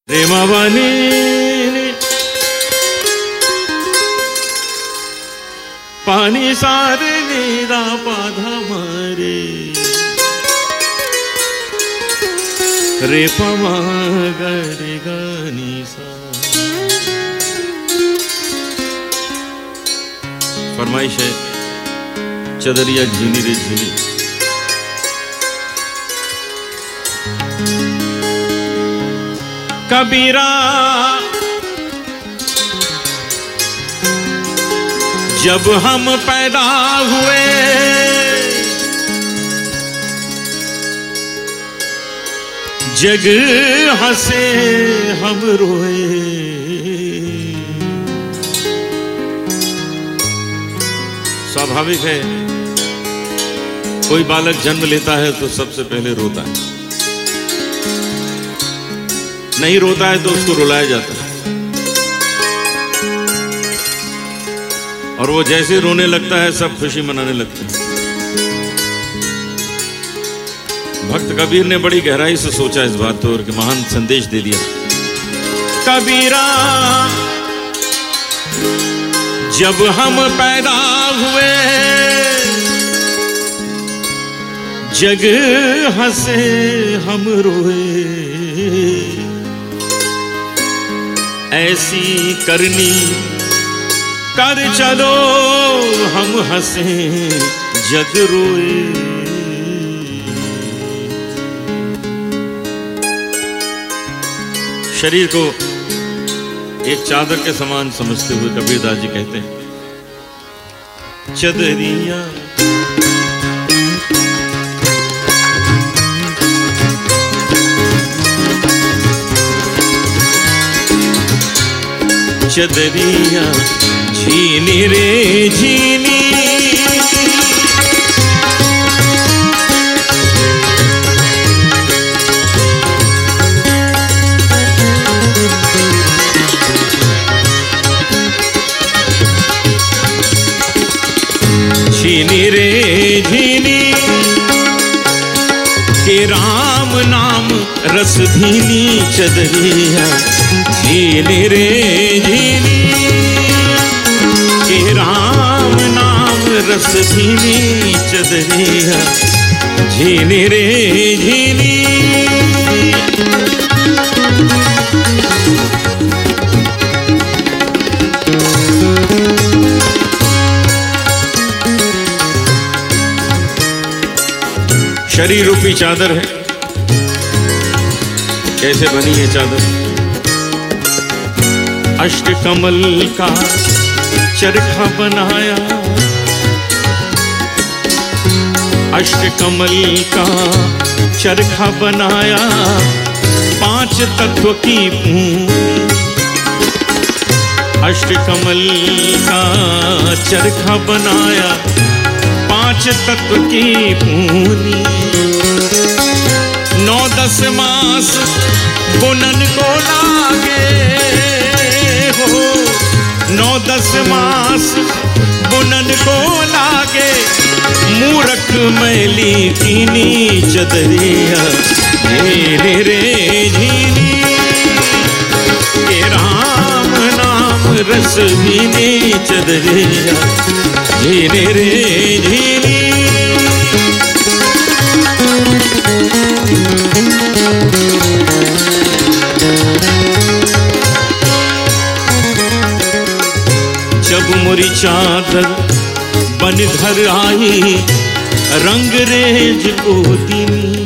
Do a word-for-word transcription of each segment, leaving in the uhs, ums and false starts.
रेमावानी पानी सारे नीरा पाधा मारे रे पमा गरे गानी सा। फरमाइश है चदरिया झीनी रे झीनी। कबीरा जब हम पैदा हुए जग हंसे हम रोए। स्वाभाविक है कोई बालक जन्म लेता है तो सबसे पहले रोता है, नहीं रोता है तो उसको रुलाया जाता है, और वो जैसे रोने लगता है सब खुशी मनाने लगते हैं। भक्त कबीर ने बड़ी गहराई से सोचा इस बात को और कि महान संदेश दे दिया। कबीरा जब हम पैदा हुए जग हंसे हम रोए। ऐसी करनी कर चलो हम हंसे जग रोए। शरीर को एक चादर के समान समझते हुए कबीरदास जी कहते हैं, चदरिया चदरिया झीनी रे झीनी। झीनी रे झीनी के राम नाम रस धीनी। चदरिया झीनी रे झीनी के राम नाम रस धीनी। चदरिया झीनी रे झीनी। शरीर रूपी चादर है। कैसे बनी है चादर? अष्ट कमल का चरखा बनाया, अष्ट कमल का चरखा बनाया, पांच तत्व की पूंजी। अष्ट कमल का चरखा बनाया, पांच तत्व की पूंजी। नौ दस मास बुनन को लागे हो, नौ दस मास बुनन को लागे। मूरख मैली कीनी चदरिया झीनी रे झीनी के राम नाम रस भीनी। चदरिया झीनी रे झीनी। जब मोरी चादर बन धर आई रंग रेज को दीनी।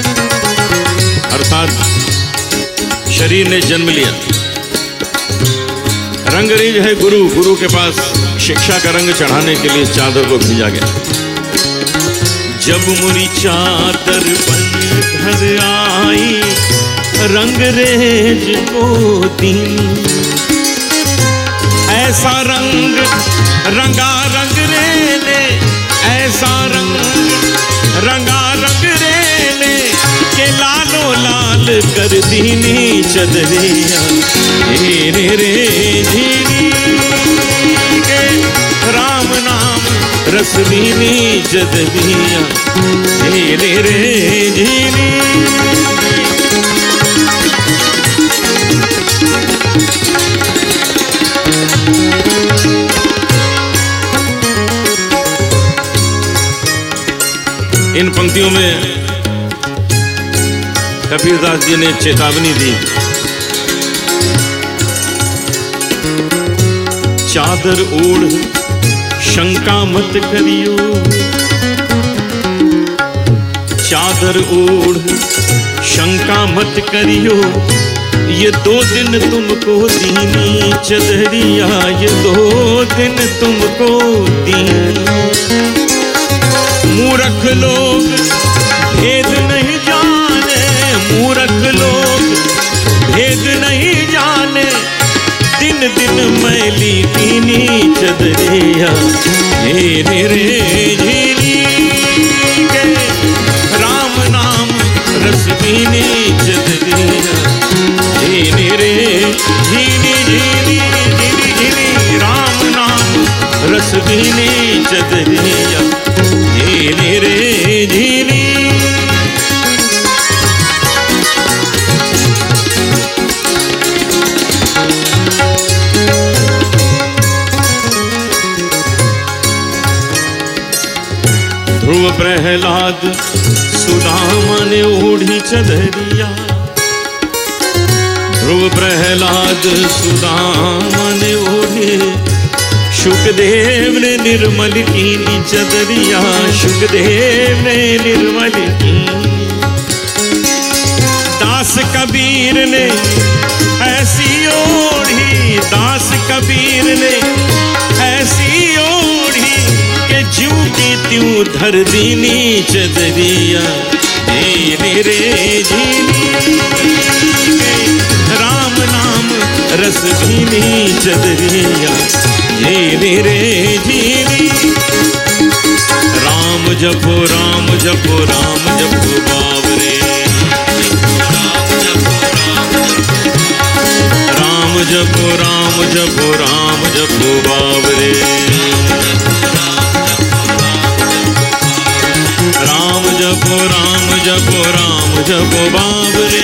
अर्थात शरीर ने जन्म लिया, रंगरेज है गुरु, गुरु के पास शिक्षा का रंग चढ़ाने के लिए चादर को भेजा गया। जब मोरी चादर बन धर आई रंग रेज को दीनी। ऐसा रंग रंगा रंग रे ले, ऐसा रंग रंगा रंग रे ले के लालो लाल कर दीनी। चदरिया झीनी रे झीनी के राम नाम रस भीनी। चदरिया झीनी रे झीनी। इन पंक्तियों में कबीरदास जी ने चेतावनी दी, चादर ओढ़ शंका मत करियो, चादर ओढ़ शंका मत करियो, ये दो दिन तुमको दीनी चदरिया, ये दो दिन तुमको दीनी। मूर्ख लोग भेद नहीं जाने, मूर्ख लोग भेद नहीं जाने, दिन दिन मैली दीनी चदरिया, हे रे झीली के राम नाम रस दीनी चदरिया, हे रे झीली झीली झीली झीली राम नाम रस दीनी चदरिया, हे रे झीली। ध्रुव प्रहलाद सुदामा ने ओढ़ी चदरिया, ध्रुव प्रहलाद सुदामा ने ओढ़ी, शुकदेव ने निर्मल कीनी चदरिया, शुकदेव ने निर्मल की। दास कबीर ने ऐसी ओढ़ी, दास कबीर ने ऐसी ओढ़ी के ज्यों की त्यों धर दीनी चदरिया, हे रे झीली राम नाम रस दीनी चदरिया, हे रे झीली। राम जपो राम जपो राम जपो बावरे, राम जपो राम जपो राम जपो बावरे, राम जपो राम जपो राम जपो बावरे,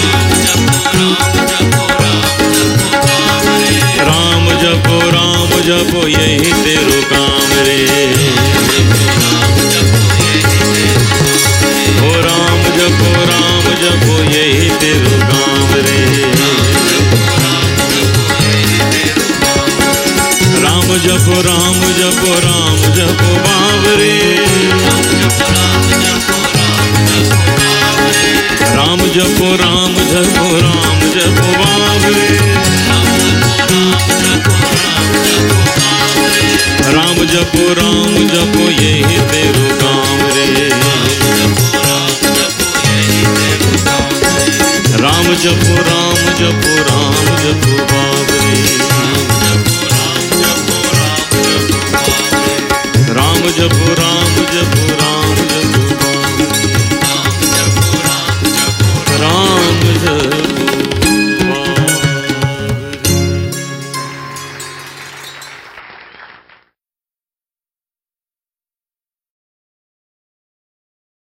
राम जपो राम जपो यही तेरो काम रे, ओ राम जपो राम जपो यही तेरो काम रे, राम जपो राम जपो राम जपो बावरे, राम जपो राम जपो राम जपो बावरे, राम जपो राम जपो यही तेरो काम रे, राम जपो राम जपो राम जपो बावरे, राम जपो राम